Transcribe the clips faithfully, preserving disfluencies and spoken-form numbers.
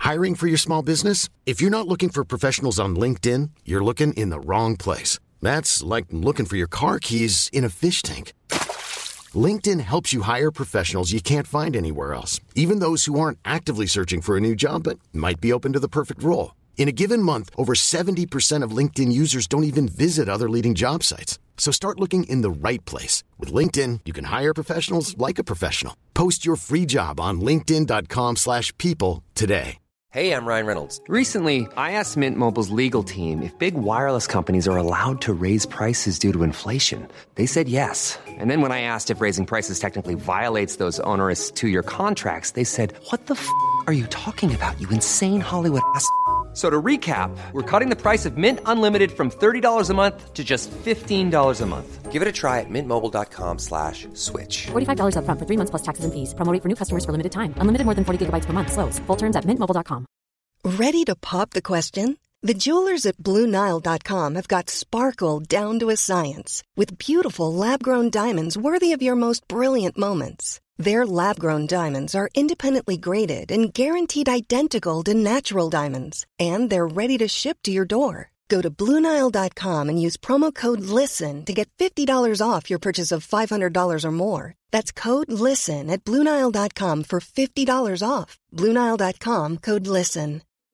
Hiring for your small business? If you're not looking for professionals on LinkedIn, you're looking in the wrong place. That's like looking for your car keys in a fish tank. LinkedIn helps you hire professionals you can't find anywhere else, even those who aren't actively searching for a new job but might be open to the perfect role. In a given month, over seventy percent of LinkedIn users don't even visit other leading job sites. So start looking in the right place. With LinkedIn, you can hire professionals like a professional. Post your free job on linkedin.com slash people today. Hey, I'm Ryan Reynolds. Recently, I asked Mint Mobile's legal team if big wireless companies are allowed to raise prices due to inflation. They said yes. And then when I asked if raising prices technically violates those onerous two-year contracts, they said, what the f*** are you talking about, you insane Hollywood ass f- So to recap, we're cutting the price of Mint Unlimited from thirty dollars a month to just fifteen dollars a month. Give it a try at mintmobile.com slash switch. forty-five dollars up front for three months plus taxes and fees. Promo rate for new customers for limited time. Unlimited more than forty gigabytes per month. Slows full terms at mint mobile dot com. Ready to pop the question? The jewelers at Blue Nile dot com have got sparkle down to a science with beautiful lab-grown diamonds worthy of your most brilliant moments. Their lab-grown diamonds are independently graded and guaranteed identical to natural diamonds, and they're ready to ship to your door. Go to Blue Nile dot com and use promo code LISTEN to get fifty dollars off your purchase of five hundred dollars or more. That's code LISTEN at Blue Nile dot com for fifty dollars off. Blue Nile dot com, code LISTEN.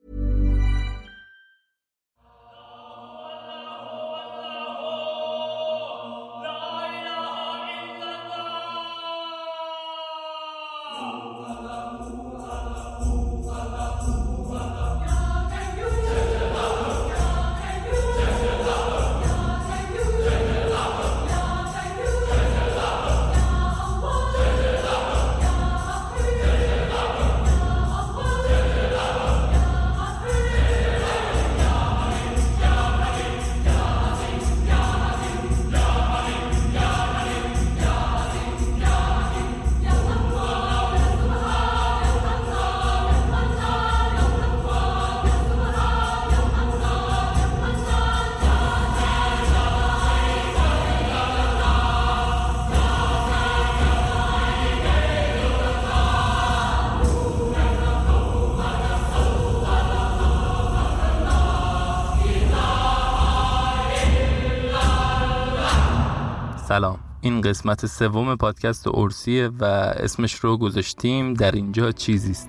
سلام، این قسمت سوم پادکست ارسیه و اسمش رو گذاشتیم در اینجا چیزیست.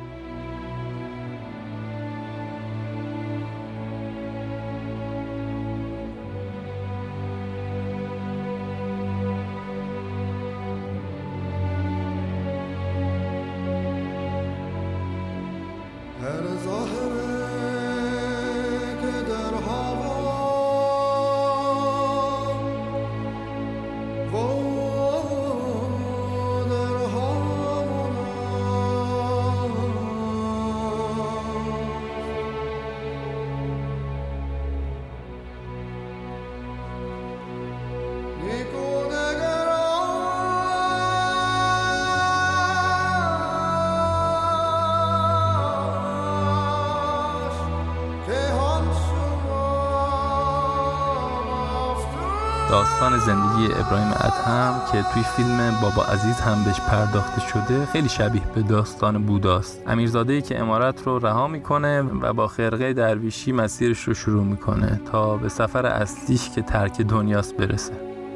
داستان زندگی ابراهیم ادهم که توی فیلم بابا عزیز هم بهش پرداخته شده خیلی شبیه به داستان بوداست. امیرزاده‌ای که امارت رو رها میکنه و با خرقه درویشی مسیرش رو شروع میکنه تا به سفر اصلیش که ترک دنیاست برسه.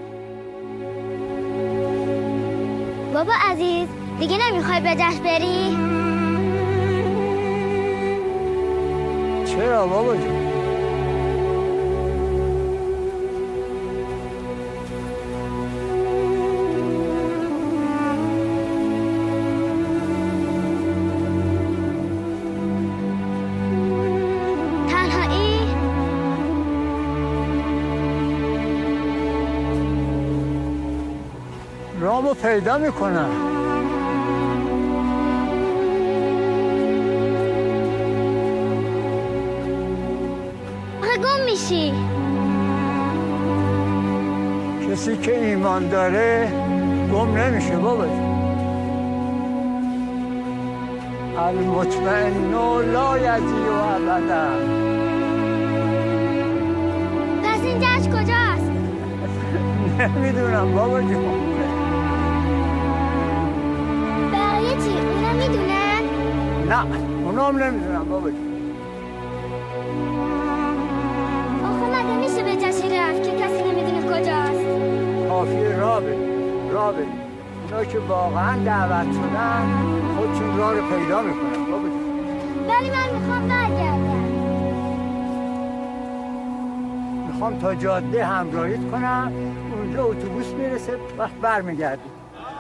بابا عزیز دیگه نمیخوای به دست بری؟ چرا بابا جون؟ رامو پیدا میکنم. آخه گم میشی. کسی که ایمان داره گم نمیشه بابا. المطمئن لا یضیع ابدا. پس این جشن کجاست؟ نمیدونم بابا جون. بقیه چی؟ اونا میدونن؟ نه اونام نمیدونم بابا. آخه مگه میشه به جشن رفت که کسی نمیدونه کجاست؟ کافیه راه بریم، راه بریم. اونا که واقعا دعوت شدن خودشون راه رو پیدا میکنن بابا. ولی من میخوام برگردم. میخوام تا جاده همراهیت کنم، اونجا اتوبوس میرسه وقت برمیگردیم.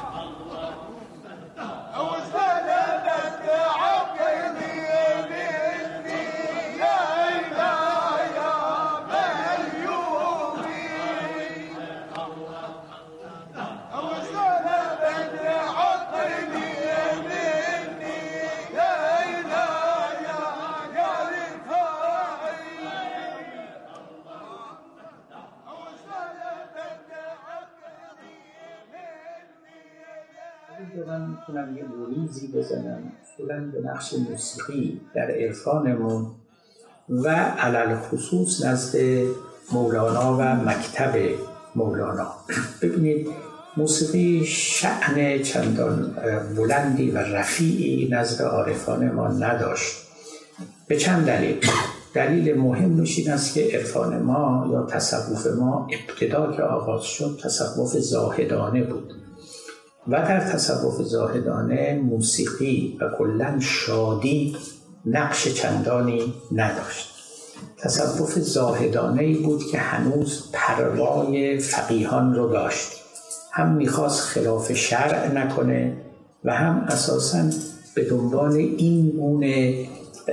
من میتونم یه موریزی بزنم اصولاً به نقش موسیقی در عرفانمون و علل خصوص نزد مولانا و مکتب مولانا. ببینید موسیقی شأن چندان بلندی و رفیعی نزد عارفان ما نداشت به چند دلیل. دلیل مهمش این است که عرفان ما یا تصوف ما ابتدا که آغاز شد تصوف زاهدانه بود و در تصوف زاهدانه موسیقی و کلاً شادی نقش چندانی نداشت. تصوف زاهدانه‌ای بود که هنوز پروای فقیهان رو داشت، هم میخواست خلاف شرع نکنه و هم اساساً به دنبال این گونه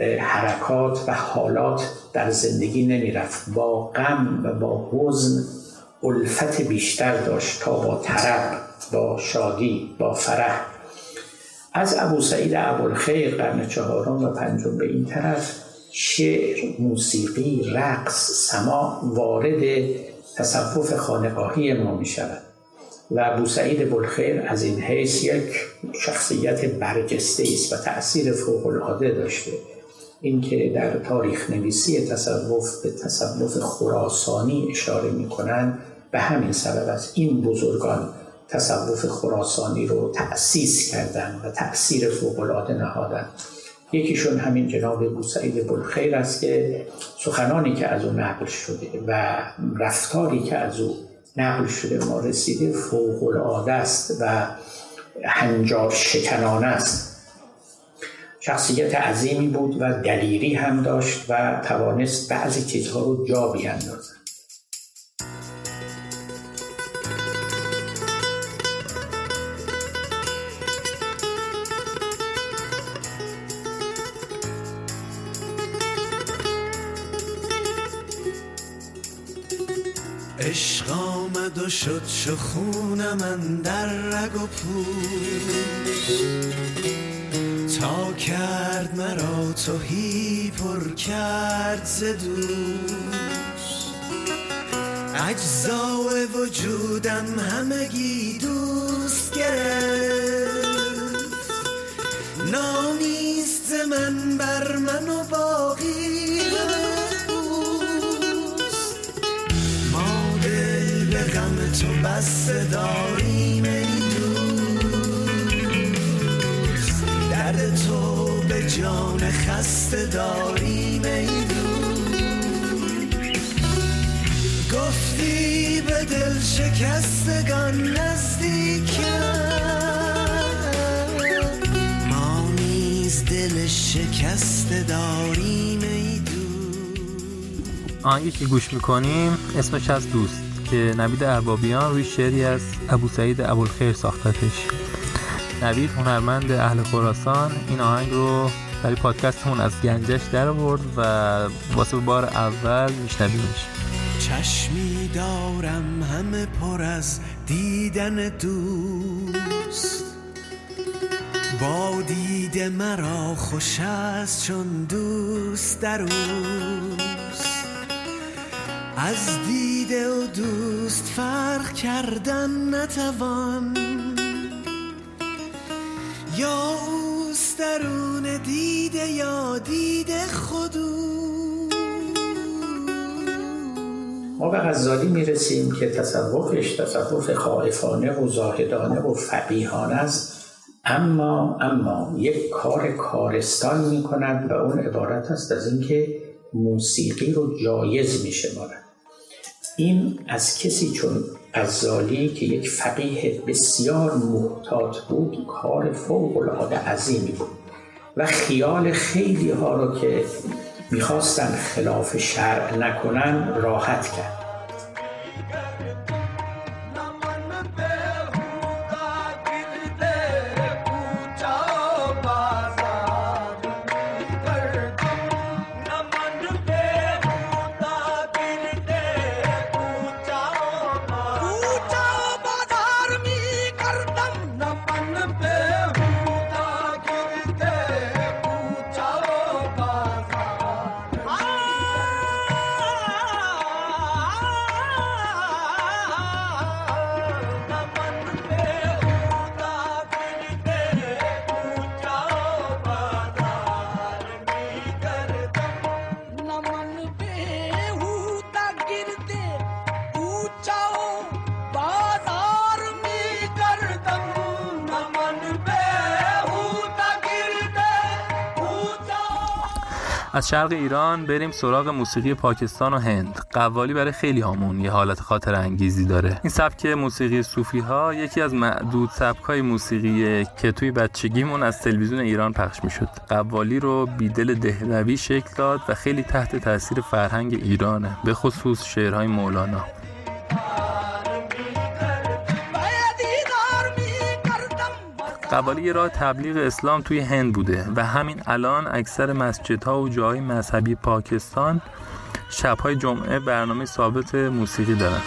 حرکات و حالات در زندگی نمیرفت. با غم و با حزن الفت بیشتر داشت تا با طرب، با شادی، با فرح. از ابو سعید ابوالخیر قرن چهارم و پنجم به این طرف شعر، موسیقی، رقص، سماع وارد تصوف خانقاهی ما می شود و ابو سعید ابوالخیر از این حیث یک شخصیت برجسته است و تأثیر فوق‌العاده داشته. این که در تاریخ نویسی تصوف به تصوف خراسانی اشاره می کنند به همین سبب است. این بزرگان تصوف خراسانی رو تأسیس کردند و تأثیر فوق‌العاده نهادند. یکیشون همین جناب ابو سعید ابوالخیر است که سخنانی که از او نقل شده و رفتاری که از او نقل شده ما رسیده فوق‌العاده است و هنجار شکنانه است. شخصیت عظیمی بود و دلیری هم داشت و توانست بعضی چیزها رو جا بیاندازد. عشق آمد و شد چو خون من در رگ و پوست، تا کرد مرا تهی پر کرد ز دوست. اجزای وجودم همگی دوست گرفت، نامیست ز من بر من و باقی غم تو بسته داریم ای دوست، درد تو به جان خسته داریم ای دوست. گفتی به دل شکستگان نزدیکم، ما نیز دل شکسته داریم ای دوست. آهنگی که گوش میکنیم اسمش از دوست که نوید اربابیان روی شعری از ابو سعید ابوالخیر ساختتش. نوید هنرمند اهل خراسان این آهنگ رو برای پادکستمون از گنجش در آورد و واسه بار اول میشنویمش. چشمی دارم همه پر از دیدن دوست، با دید مرا خوش است چون دوست در اوست. از دیده و دوست فرق کردن نتوان، یا اوست درون دیده یا دیده خودو. ما به غزالی میرسیم که تصوفش تصوف خائفانه و زاهدانه و فقیهانه است، اما اما یک کار کارستان می‌کند و اون عبارت است از اینکه موسیقی رو جایز می‌شمارد. این از کسی چون غزالی که یک فقیه بسیار محتاط بود کار فوق‌العاده عظیمی بود و خیال خیلی ها رو که میخواستن خلاف شرع نکنن راحت کرد. از شرق ایران بریم سراغ موسیقی پاکستان و هند. قوالی برای خیلی هامون یه حالت خاطر انگیزی داره. این سبک موسیقی صوفی ها یکی از معدود سبکای موسیقیه که توی بچگیمون از تلویزیون ایران پخش میشد. قوالی رو بیدل دهلوی شکل داد و خیلی تحت تاثیر فرهنگ ایرانه، به خصوص شعرهای مولانا. قوالی یه راه تبلیغ اسلام توی هند بوده و همین الان اکثر مسجدها و جاهای مذهبی پاکستان شب‌های جمعه برنامه ثابت موسیقی دارن.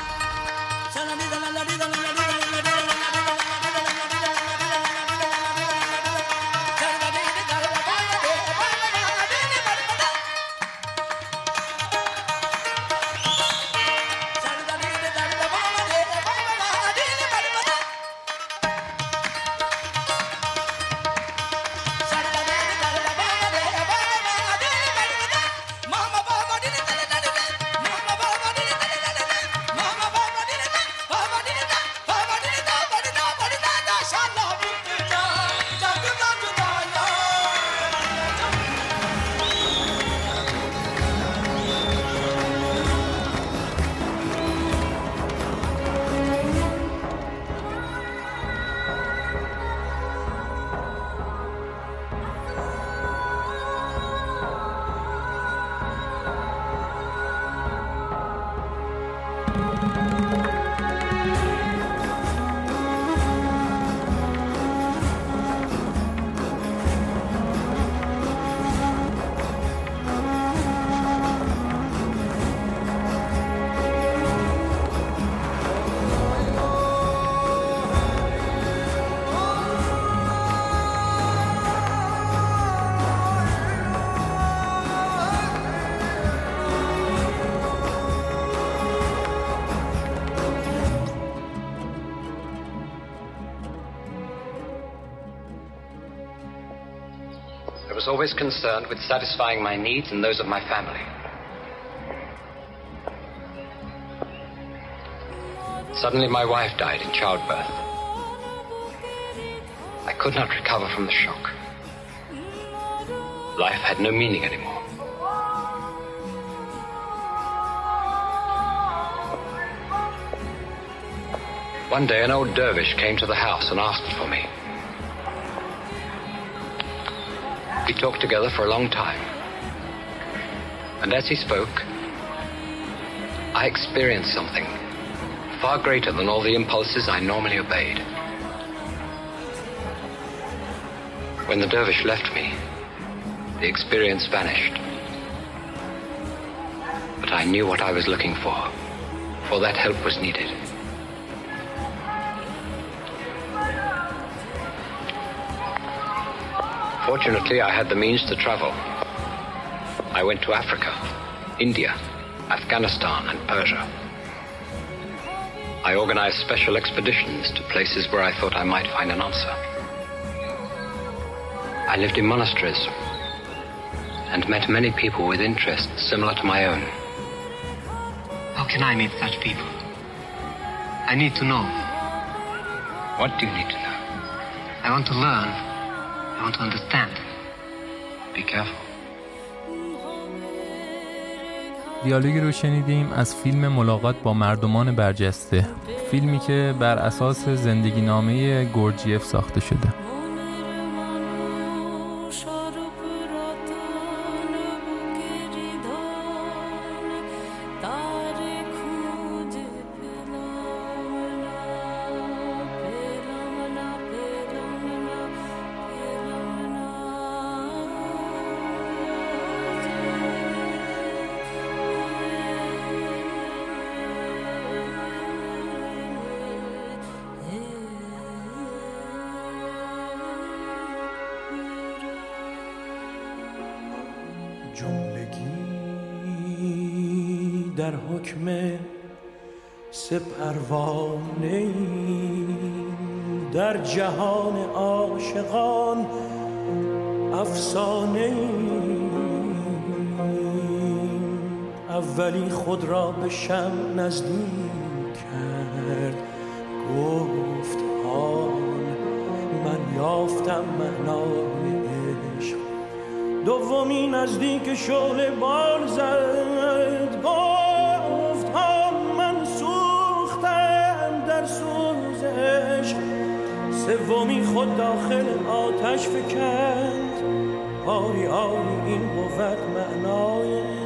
I was always concerned with satisfying my needs and those of my family. Suddenly my wife died in childbirth. I could not recover from the shock. Life had no meaning anymore. One day an old dervish came to the house and asked for me. We talked together for a long time. And as he spoke, I experienced something far greater than all the impulses I normally obeyed. When the dervish left me, the experience vanished. But I knew what I was looking for, for that help was needed. Fortunately, I had the means to travel. I went to Africa, India, Afghanistan, and Persia. I organized special expeditions to places where I thought I might find an answer. I lived in monasteries and met many people with interests similar to my own. How can I meet such people? I need to know. What do you need to know? I I want to learn. I want to understand. Be careful. دیالوگی رو شنیدیم از فیلم ملاقات با مردمان برجسته، فیلمی که بر اساس زندگی نامه گورجیف ساخته شده. جملگی در حکم سه پروانه در جهان عاشقان افسانه اولی خود را به شم نزدیک کرد، گفت آن من یافتم معنای عشق. دومی نزدیک شعله بال زد، گفت ها من سوختم در سوز عشق. سومی خود داخل آتش فکند، آری آری این بود معنای عشق.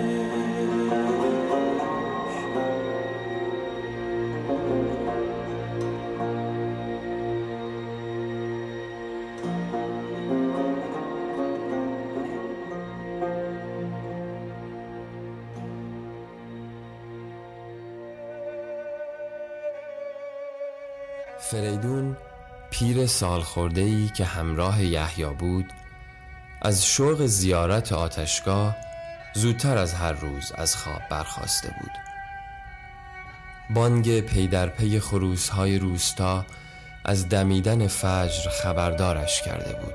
فریدون پیر سالخورده‌ای که همراه یحیی بود از شوق زیارت آتشگاه زودتر از هر روز از خواب برخاسته بود. بانگ پی در پی خروس‌های روستا از دمیدن فجر خبردارش کرده بود.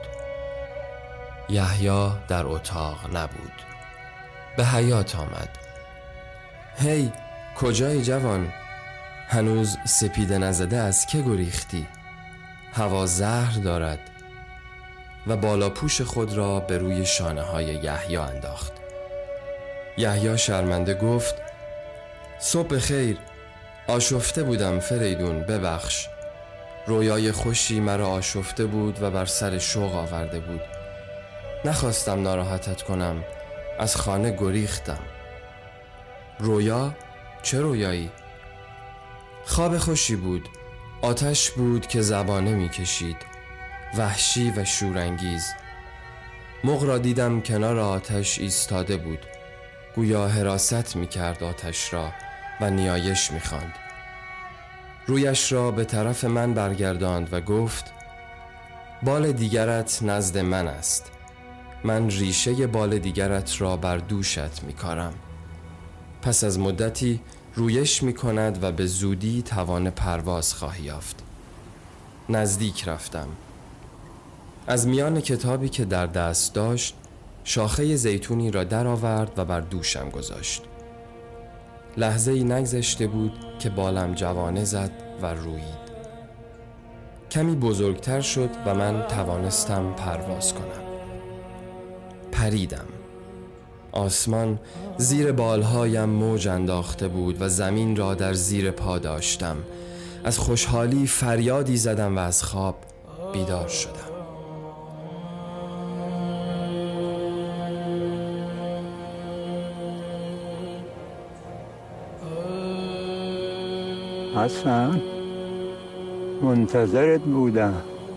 یحیی در اتاق نبود. به حیاط آمد. هی کجای جوان؟ هنوز سپیده نزده از که گریختی؟ هوا زهر دارد. و بالا پوش خود را به روی شانه های یحیی انداخت. یحیی شرمنده گفت صبح خیر، آشفته بودم فریدون، ببخش. رویای خوشی مرا آشفته بود و بر سر شوق آورده بود. نخواستم ناراحتت کنم، از خانه گریختم. رویا؟ چه رویایی؟ خواب خوشی بود. آتش بود که زبانه می کشید، وحشی و شورانگیز. مرغ را دیدم کنار آتش ایستاده بود، گویا حراست می کرد آتش را و نیایش می خواند. رویش را به طرف من برگرداند و گفت بال دیگرت نزد من است، من ریشه بال دیگرت را بر دوشت می کارم. پس از مدتی رویش می کند و به زودی توان پرواز خواهی یافت. نزدیک رفتم. از میان کتابی که در دست داشت شاخه زیتونی را در آورد و بر دوشم گذاشت. لحظه ای نگذشته بود که بالم جوانه زد و رویید. کمی بزرگتر شد و من توانستم پرواز کنم. پریدم. آسمان زیر بالهایم موج انداخته بود و زمین را در زیر پا داشتم. از خوشحالی فریادی زدم و از خواب بیدار شدم. حسن، منتظرت بودم.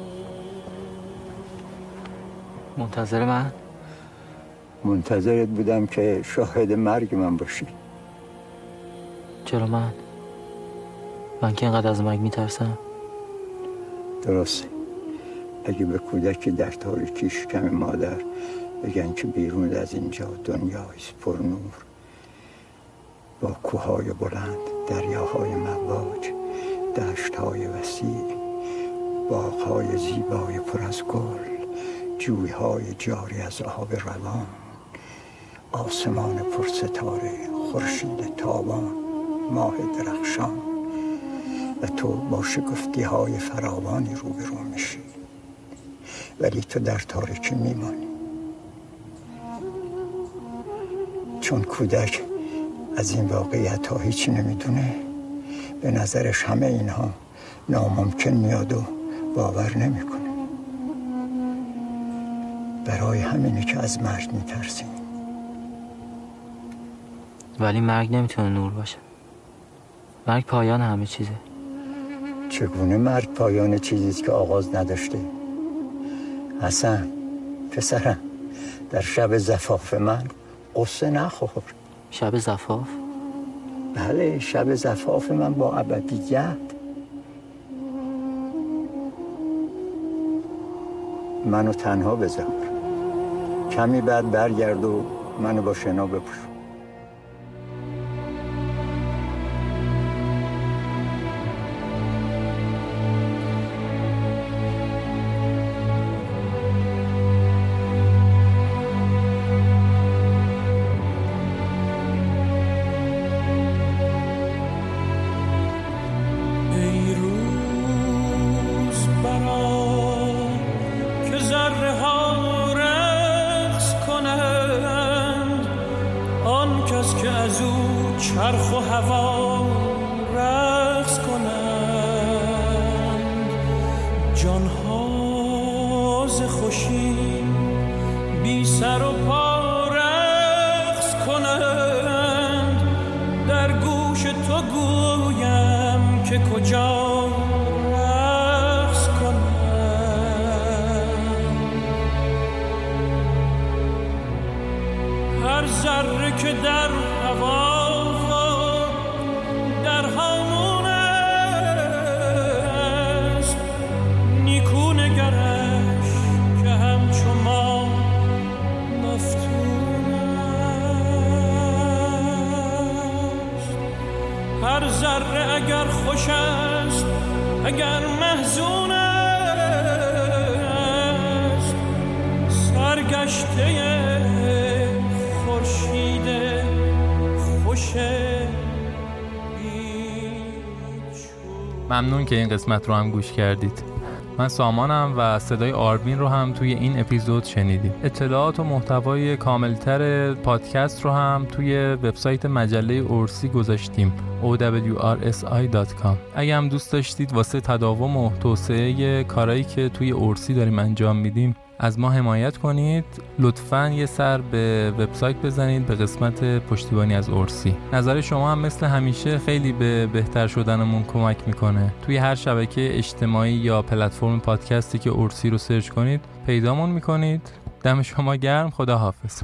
منتظر من؟ منتظرت بودم که شاهد مرگ من باشی. چرا من؟ من که اینقدر از مرگ میترسم. درسته. اگه به کودکی در تاریکی شکم مادر بگن که بیرون از اینجا دنیایست پر نور، با کوههای بلند، دریاهای مواج، دشتهای وسیع، باغهای زیبای پر از گل، جویهای جاری از آب روان، آسمان پر ستاره، خورشید تابان، ماه درخشان، و تو با شگفتی های فراوانی روبرو میشی. ولی تو در تاریکی میمانی. چون کودک از این واقعیت ها هیچی نمیدونه، به نظرش همه اینها ناممکن میاد و باور نمیکنه. برای همینه که از مرگ میترسیم. ولی مرگ نمیتونه نور باشه. مرگ پایان همه چیزه. چگونه مرگ پایان چیزیست که آغاز نداشته؟ حسن پسرم، در شب زفاف من قصه نخور. شب زفاف؟ بله، شب زفاف من با ابدیت. منو تنها بذار، کمی بعد برگرد و منو با شنا بپوش. چرخ و هوا رقص کنند، جانها ز خوشی بی سر و پا رقص کنند. در گوش تو گویم که کجا رقص کنند. هر ذره که در هوا اگر خوش است، اگر محزون است، سرگشته خورشید خوش. ممنون که این قسمت رو هم گوش کردید. من سامانم و صدای آروین رو هم توی این اپیزود شنیدید. اطلاعات و محتوای کاملتر پادکست رو هم توی وبسایت مجله اورسی گذاشتیم او دبلیو آر اس آی دات کام. اگه هم دوست داشتید واسه تداوم و توسعه کارهایی که توی اورسی داریم انجام میدیم از ما حمایت کنید، لطفاً یه سر به وبسایت بزنید به قسمت پشتیبانی از اورسی. نظر شما هم مثل همیشه خیلی به بهتر شدنمون کمک میکنه. توی هر شبکه اجتماعی یا پلتفرم پادکستی که اورسی رو سرچ کنید پیدامون میکنید. دم شما گرم. خدا حافظ.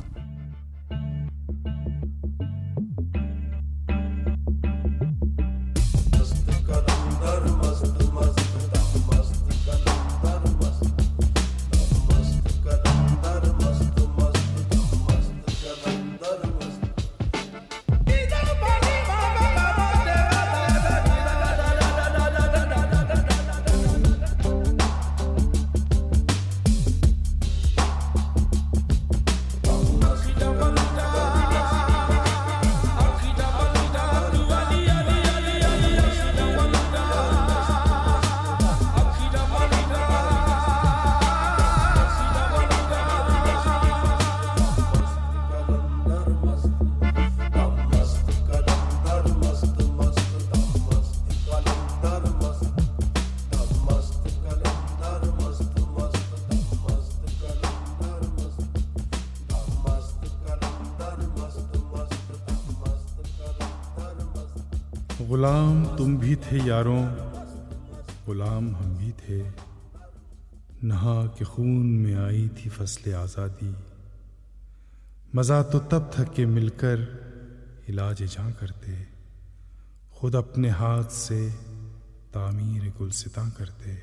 गुलाम तुम भी थे यारों, गुलाम हम भी थे, नहा के खून में आई थी फसले आज़ादी। मज़ा तो तब था कि मिलकर इलाज जां करते, खुद अपने हाथ से तामीर गुलसितां करते।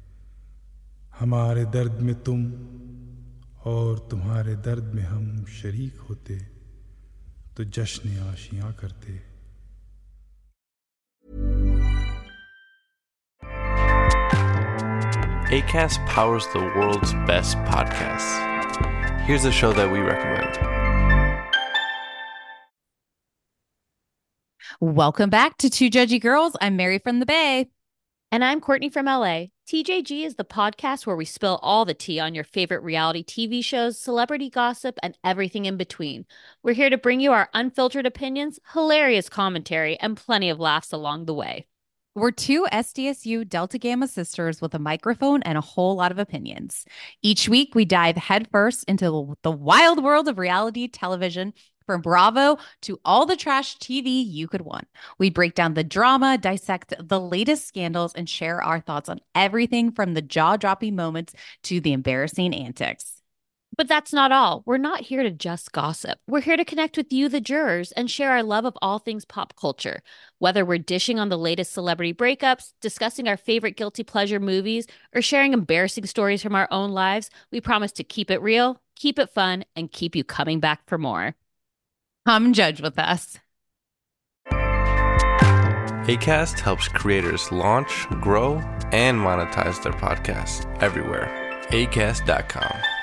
हमारे दर्द में तुम और तुम्हारे दर्द में हम शरीक होते, तो जश्न आशियां करते। Acast powers the world's best podcasts. Here's a show that we recommend. Welcome back to Two Judgy Girls. I'm Mary from the Bay. And I'm Courtney from L A. T J G is the podcast where we spill all the tea on your favorite reality T V shows, celebrity gossip, and everything in between. We're here to bring you our unfiltered opinions, hilarious commentary, and plenty of laughs along the way. We're two S D S U Delta Gamma sisters with a microphone and a whole lot of opinions. Each week, we dive headfirst into the wild world of reality television, from Bravo to all the trash T V you could want. We break down the drama, dissect the latest scandals, and share our thoughts on everything from the jaw-dropping moments to the embarrassing antics. But that's not all. We're not here to just gossip. We're here to connect with you, the jurors, and share our love of all things pop culture. Whether we're dishing on the latest celebrity breakups, discussing our favorite guilty pleasure movies, or sharing embarrassing stories from our own lives, we promise to keep it real, keep it fun, and keep you coming back for more. Come judge with us. Acast helps creators launch, grow, and monetize their podcasts everywhere. acast dot com.